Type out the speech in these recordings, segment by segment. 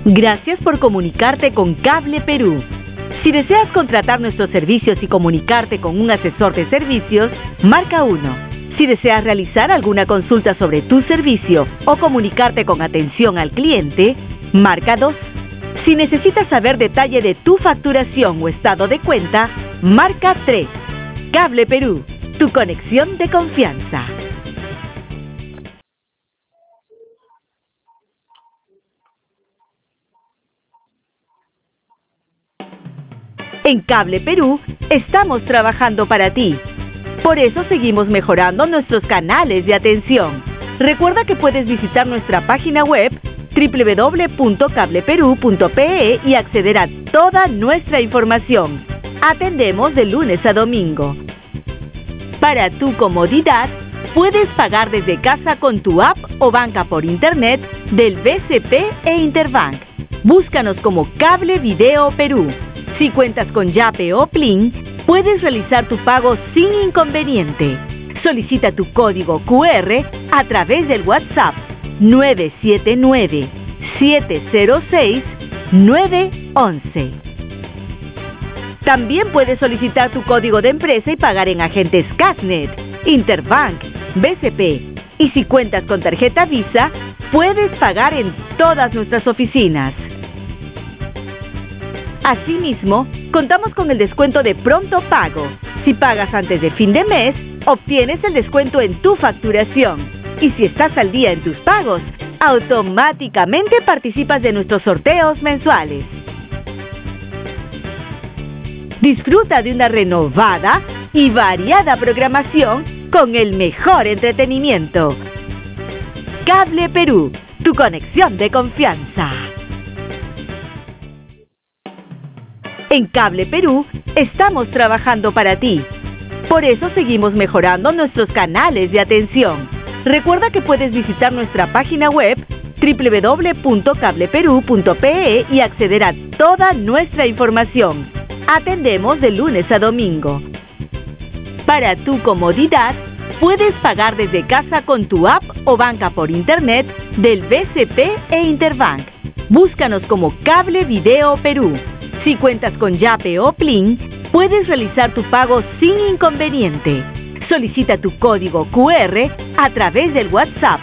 Gracias por comunicarte con Cable Perú. Si deseas contratar nuestros servicios y comunicarte con un asesor de servicios, marca 1. Si deseas realizar alguna consulta sobre tu servicio o comunicarte con atención al cliente, marca 2. Si necesitas saber detalle de tu facturación o estado de cuenta, marca 3. Cable Perú, tu conexión de confianza. En Cable Perú estamos trabajando para ti. Por eso seguimos mejorando nuestros canales de atención. Recuerda que puedes visitar nuestra página web www.cableperu.pe y acceder a toda nuestra información. Atendemos de lunes a domingo. Para tu comodidad, puedes pagar desde casa con tu app o banca por internet del BCP e Interbank. Búscanos como Cable Video Perú. Si cuentas con Yape o Plin, puedes realizar tu pago sin inconveniente. Solicita tu código QR a través del WhatsApp 979-706-911. También puedes solicitar tu código de empresa y pagar en agentes Casnet, Interbank, BCP. Y si cuentas con tarjeta Visa, puedes pagar en todas nuestras oficinas. Asimismo, contamos con el descuento de pronto pago. Si pagas antes de fin de mes, obtienes el descuento en tu facturación. Y si estás al día en tus pagos, automáticamente participas de nuestros sorteos mensuales. Disfruta de una renovada y variada programación con el mejor entretenimiento. Cable Perú, tu conexión de confianza. En Cable Perú estamos trabajando para ti. Por eso seguimos mejorando nuestros canales de atención. Recuerda que puedes visitar nuestra página web www.cableperu.pe y acceder a toda nuestra información. Atendemos de lunes a domingo. Para tu comodidad, puedes pagar desde casa con tu app o banca por internet del BCP e Interbank. Búscanos como Cable Video Perú. Si cuentas con Yape o Plin, puedes realizar tu pago sin inconveniente. Solicita tu código QR a través del WhatsApp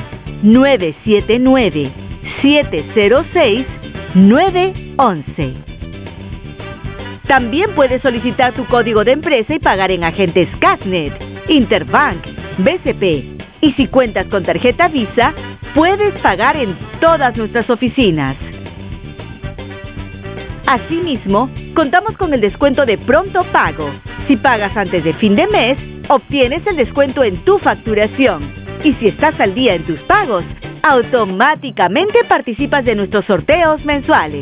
979-706-911. También puedes solicitar tu código de empresa y pagar en agentes Casnet, Interbank, BCP. Y si cuentas con tarjeta Visa, puedes pagar en todas nuestras oficinas. Asimismo, contamos con el descuento de pronto pago. Si pagas antes de fin de mes, obtienes el descuento en tu facturación. Y si estás al día en tus pagos, automáticamente participas de nuestros sorteos mensuales.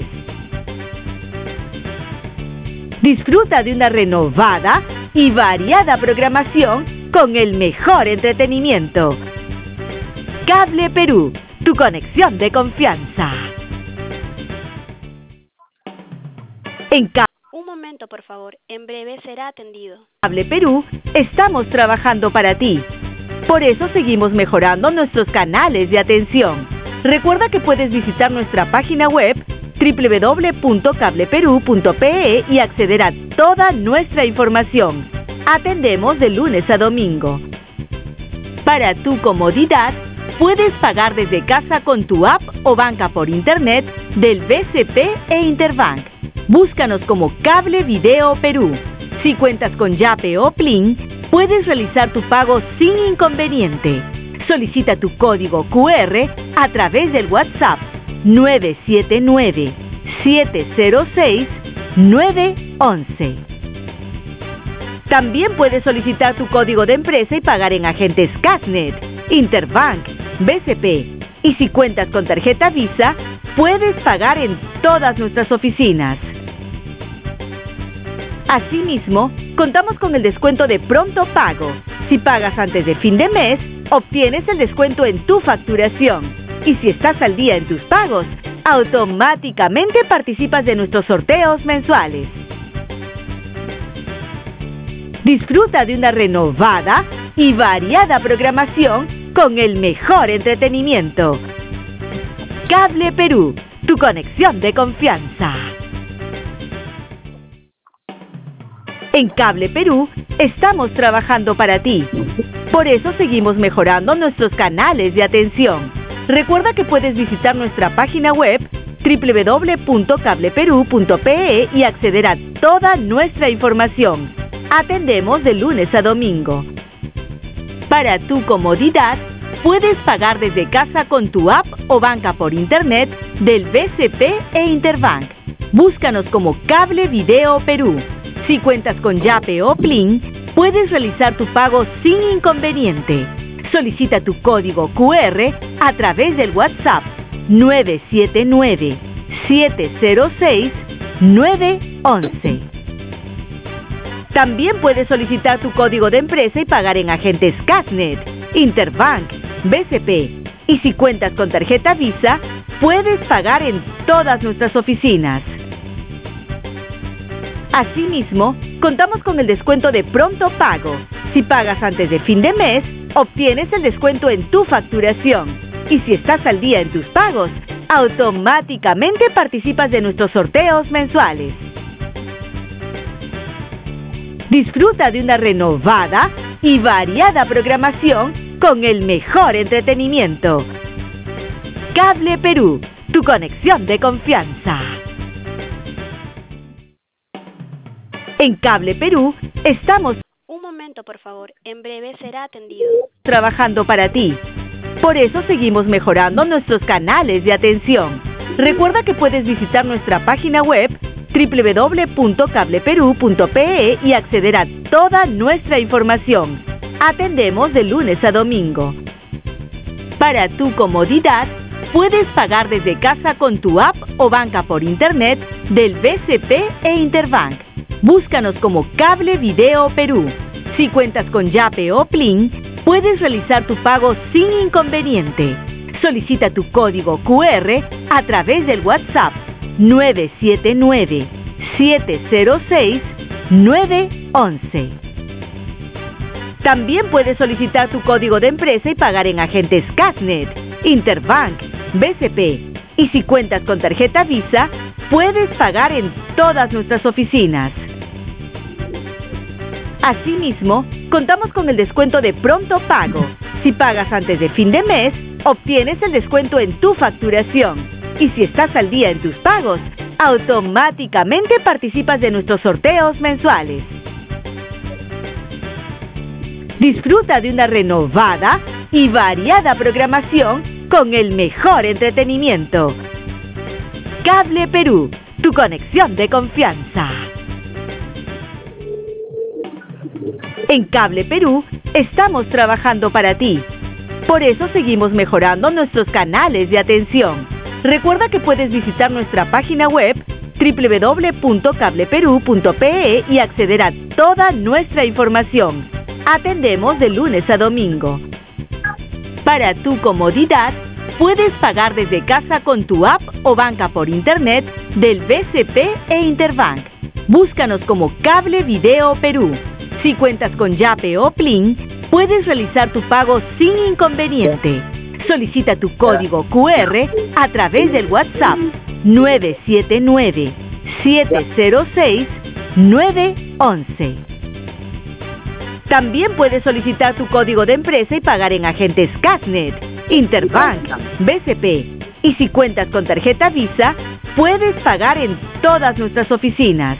Disfruta de una renovada y variada programación con el mejor entretenimiento. Cable Perú, tu conexión de confianza. Un momento, por favor. En breve será atendido. Cable Perú estamos trabajando para ti. Por eso seguimos mejorando nuestros canales de atención. Recuerda que puedes visitar nuestra página web www.cableperu.pe y acceder a toda nuestra información. Atendemos de lunes a domingo. Para tu comodidad, puedes pagar desde casa con tu app o banca por internet del BCP e Interbank. Búscanos como Cable Video Perú. Si cuentas con Yape o Plin, puedes realizar tu pago sin inconveniente. Solicita tu código QR a través del WhatsApp 979-706-911. También puedes solicitar tu código de empresa y pagar en agentes Casnet, Interbank, BCP. Y si cuentas con tarjeta Visa, puedes pagar en todas nuestras oficinas. Asimismo, contamos con el descuento de pronto pago. Si pagas antes de fin de mes, obtienes el descuento en tu facturación. Y si estás al día en tus pagos, automáticamente participas de nuestros sorteos mensuales. Disfruta de una renovada y variada programación con el mejor entretenimiento. Cable Perú, tu conexión de confianza. En Cable Perú estamos trabajando para ti. Por eso seguimos mejorando nuestros canales de atención. Recuerda que puedes visitar nuestra página web www.cableperú.pe y acceder a toda nuestra información. Atendemos de lunes a domingo. Para tu comodidad, puedes pagar desde casa con tu app o banca por internet del BCP e Interbank. Búscanos como Cable Video Perú. Si cuentas con Yape o Plin, puedes realizar tu pago sin inconveniente. Solicita tu código QR a través del WhatsApp 979-706-911. También puedes solicitar tu código de empresa y pagar en agentes Casnet, Interbank, BCP. Y si cuentas con tarjeta Visa, puedes pagar en todas nuestras oficinas. Asimismo, contamos con el descuento de pronto pago. Si pagas antes de fin de mes, obtienes el descuento en tu facturación. Y si estás al día en tus pagos, automáticamente participas de nuestros sorteos mensuales. Disfruta de una renovada y variada programación con el mejor entretenimiento. Cable Perú, tu conexión de confianza. En Cable Perú estamos Un momento, por favor. En breve será atendido. trabajando para ti. Por eso seguimos mejorando nuestros canales de atención. Recuerda que puedes visitar nuestra página web www.cableperú.pe y acceder a toda nuestra información. Atendemos de lunes a domingo. Para tu comodidad, puedes pagar desde casa con tu app o banca por internet del BCP e Interbank. Búscanos como Cable Video Perú. Si cuentas con Yape o Plin, puedes realizar tu pago sin inconveniente. Solicita tu código QR a través del WhatsApp 979-706-911. También puedes solicitar tu código de empresa y pagar en agentes Casnet, Interbank, BCP. Y si cuentas con tarjeta Visa, puedes pagar en todas nuestras oficinas. Asimismo, contamos con el descuento de pronto pago. Si pagas antes de fin de mes, obtienes el descuento en tu facturación. Y si estás al día en tus pagos, automáticamente participas de nuestros sorteos mensuales. Disfruta de una renovada y variada programación con el mejor entretenimiento. Cable Perú, tu conexión de confianza. En Cable Perú estamos trabajando para ti. Por eso seguimos mejorando nuestros canales de atención. Recuerda que puedes visitar nuestra página web www.cableperú.pe y acceder a toda nuestra información. Atendemos de lunes a domingo. Para tu comodidad, puedes pagar desde casa con tu app o banca por internet del BCP e Interbank. Búscanos como Cable Video Perú. Si cuentas con Yape o Plin, puedes realizar tu pago sin inconveniente. Solicita tu código QR a través del WhatsApp 979-706-911. También puedes solicitar tu código de empresa y pagar en agentes Casnet, Interbank, BCP. Y si cuentas con tarjeta Visa, puedes pagar en todas nuestras oficinas.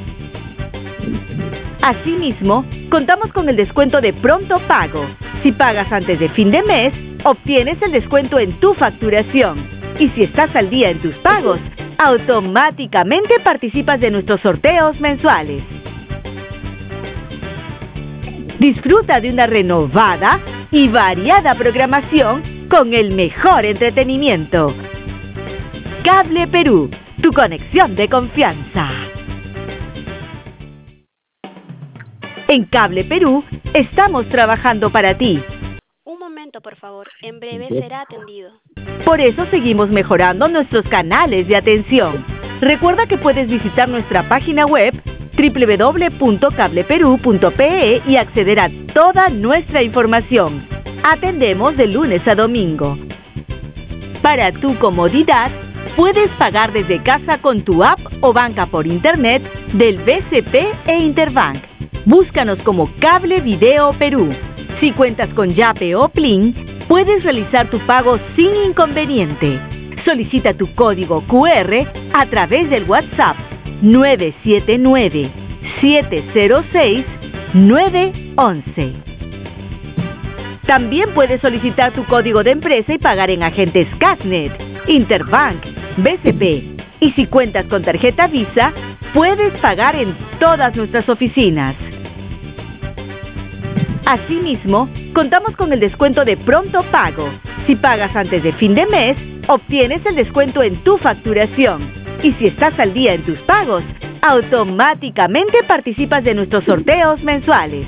Asimismo, contamos con el descuento de pronto pago. Si pagas antes de fin de mes, obtienes el descuento en tu facturación. Y si estás al día en tus pagos, automáticamente participas de nuestros sorteos mensuales. Disfruta de una renovada y variada programación con el mejor entretenimiento. Cable Perú, tu conexión de confianza. En Cable Perú estamos trabajando para ti. Un momento, por favor. En breve será atendido. Por eso seguimos mejorando nuestros canales de atención. Recuerda que puedes visitar nuestra página web www.cableperú.pe y acceder a toda nuestra información. Atendemos de lunes a domingo. Para tu comodidad, puedes pagar desde casa con tu app o banca por internet del BCP e Interbank. Búscanos como Cable Video Perú. Si cuentas con Yape o Plin, puedes realizar tu pago sin inconveniente. Solicita tu código QR a través del WhatsApp 979-706-911. También puedes solicitar tu código de empresa y pagar en agentes Casnet, Interbank, BCP. Y si cuentas con tarjeta Visa, puedes pagar en todas nuestras oficinas. Asimismo, contamos con el descuento de pronto pago. Si pagas antes de fin de mes, obtienes el descuento en tu facturación. Y si estás al día en tus pagos, automáticamente participas de nuestros sorteos mensuales.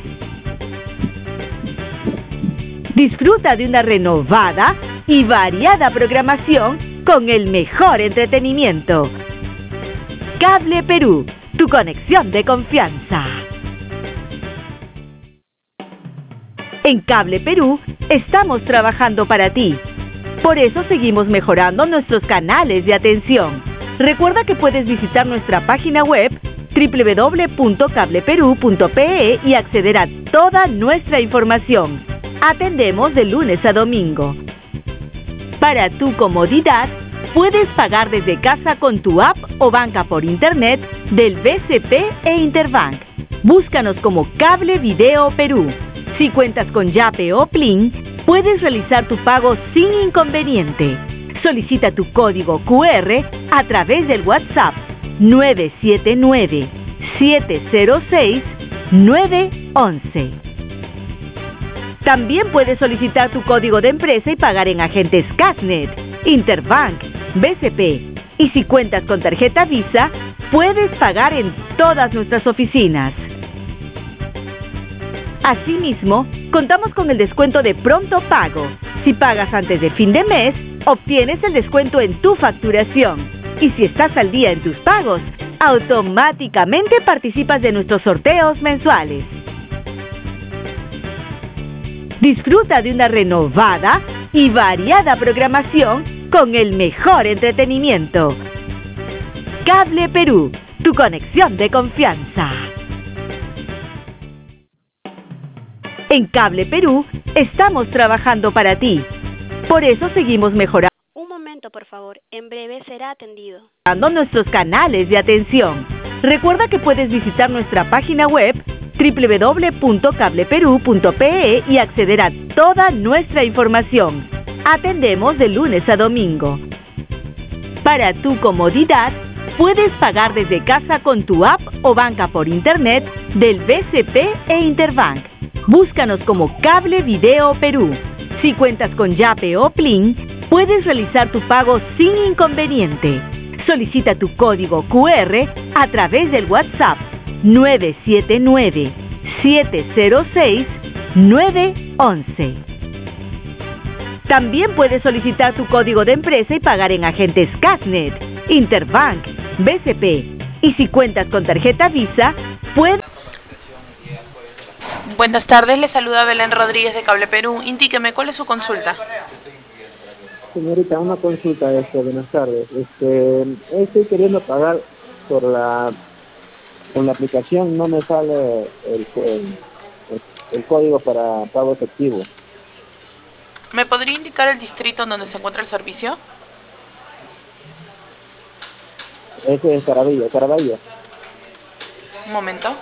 Disfruta de una renovada y variada programación con el mejor entretenimiento. Cable Perú, tu conexión de confianza. En Cable Perú estamos trabajando para ti. Por eso seguimos mejorando nuestros canales de atención. Recuerda que puedes visitar nuestra página web www.cableperu.pe y acceder a toda nuestra información. Atendemos de lunes a domingo. Para tu comodidad, puedes pagar desde casa con tu app o banca por internet del BCP e Interbank. Búscanos como Cable Video Perú. Si cuentas con Yape o Plin, puedes realizar tu pago sin inconveniente. Solicita tu código QR a través del WhatsApp 979-706-911. También puedes solicitar tu código de empresa y pagar en agentes Casnet, Interbank, BCP. Y si cuentas con tarjeta Visa, puedes pagar en todas nuestras oficinas. Asimismo, contamos con el descuento de pronto pago. Si pagas antes de fin de mes, obtienes el descuento en tu facturación. Y si estás al día en tus pagos, automáticamente participas de nuestros sorteos mensuales. Disfruta de una renovada y variada programación con el mejor entretenimiento. Cable Perú, tu conexión de confianza. En Cable Perú estamos trabajando para ti. Por eso seguimos mejorando. Un momento, por favor. En breve será atendido. Nuestros canales de atención. Recuerda que puedes visitar nuestra página web www.cableperu.pe y acceder a toda nuestra información. Atendemos de lunes a domingo. Para tu comodidad, puedes pagar desde casa con tu app o banca por internet del BCP e Interbank. Búscanos como Cable Video Perú. Si cuentas con Yape o Plin, puedes realizar tu pago sin inconveniente. Solicita tu código QR a través del WhatsApp 979-706-911. También puedes solicitar tu código de empresa y pagar en agentes Casnet, Interbank, BCP. Y si cuentas con tarjeta Visa, puedes... Buenas tardes, le saluda Belén Rodríguez de Cable Perú. Indíqueme, ¿cuál es su consulta? Señorita, una consulta buenas tardes. Estoy queriendo pagar con la aplicación, no me sale el código para pago efectivo. ¿Me podría indicar el distrito en donde se encuentra el servicio? Ese es Caraballo. Un momento.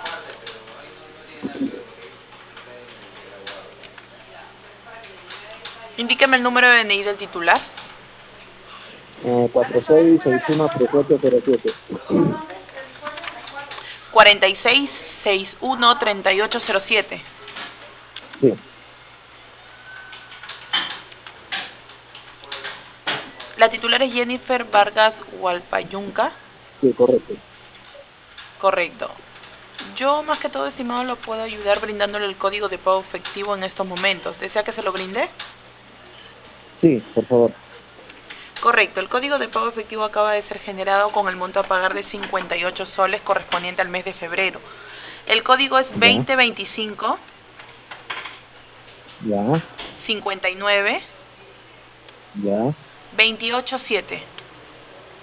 Indíqueme el número de DNI del titular. 46613807. 46613807. Sí. La titular es Jennifer Vargas Hualpayunca. Sí, correcto. Correcto. Yo, más que todo, estimado, lo puedo ayudar brindándole el código de pago efectivo en estos momentos. ¿Desea que se lo brinde? Sí, por favor. Correcto. El código de pago efectivo acaba de ser generado con el monto a pagar de 58 soles correspondiente al mes de febrero. El código es 2025 Ya. 59 Ya. 287.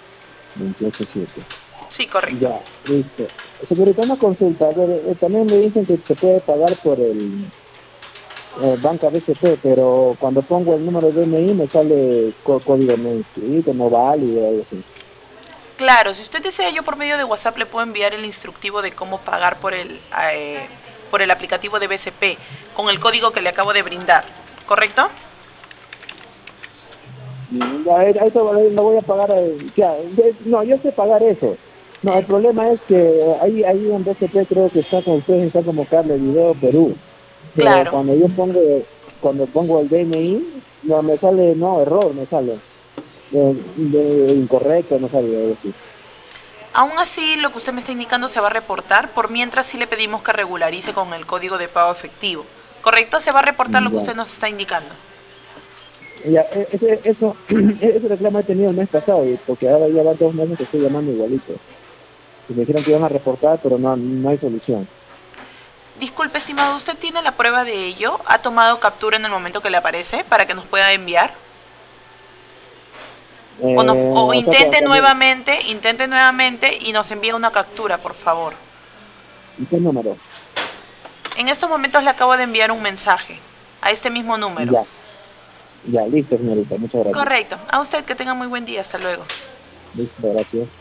28.7. Sí, correcto. Ya, listo. Señorita, una consulta. A ver, también me dicen que se puede pagar por el banca BCP, pero cuando pongo el número de DNI me sale código no inscrito, no válido, algo así. Claro, si usted desea, yo por medio de WhatsApp le puedo enviar el instructivo de cómo pagar por el aplicativo de BCP con el código que le acabo de brindar, ¿correcto? Ya, eso lo voy a pagar. No, yo sé pagar eso. No, el problema es que ahí en BCP creo que está con ustedes, está como Carle Video Perú. Pero Claro. cuando pongo el DNI, no me sale, no, error me sale. De incorrecto me sale, algo así. Aún así, lo que usted me está indicando se va a reportar, por mientras sí le pedimos que regularice con el código de pago efectivo. ¿Correcto? Se va a reportar lo que Ya. usted nos está indicando. Ya, ese reclamo he tenido el mes pasado, porque ahora ya van 2 meses que estoy llamando igualito. Y me dijeron que iban a reportar, pero no hay solución. Disculpe, estimado, ¿usted tiene la prueba de ello? ¿Ha tomado captura en el momento que le aparece para que nos pueda enviar? O O sea, intente nuevamente y nos envíe una captura, por favor. ¿y qué número? En estos momentos le acabo de enviar un mensaje a este mismo número. Ya, listo, señorita, muchas gracias. Correcto. A usted que tenga muy buen día. Hasta luego. Listo, gracias.